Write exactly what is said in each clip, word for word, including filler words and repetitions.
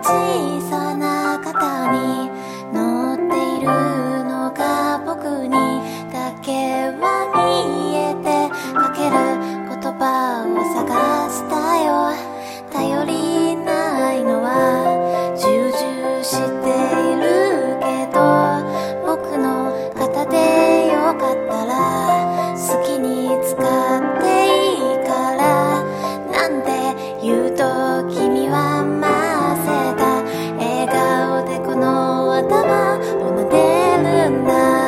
小さな肩に乗っているのが僕にだけは見えて、かける言葉を探したよ。頼りないのは重々しているけど、僕の肩でよかったら好きに使っていいから、なんて言うと君はませた笑顔でこの頭を撫でるんだ。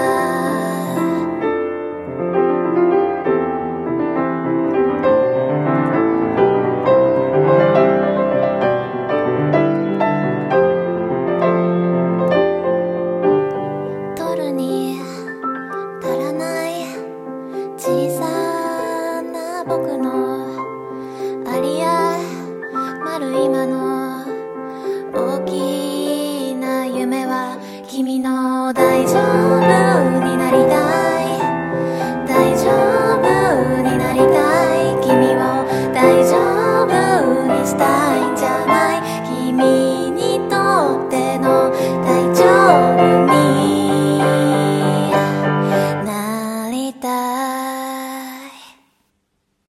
取るに足らない小さな僕のあり余る今の大きな夢は、君の大丈夫になりたい。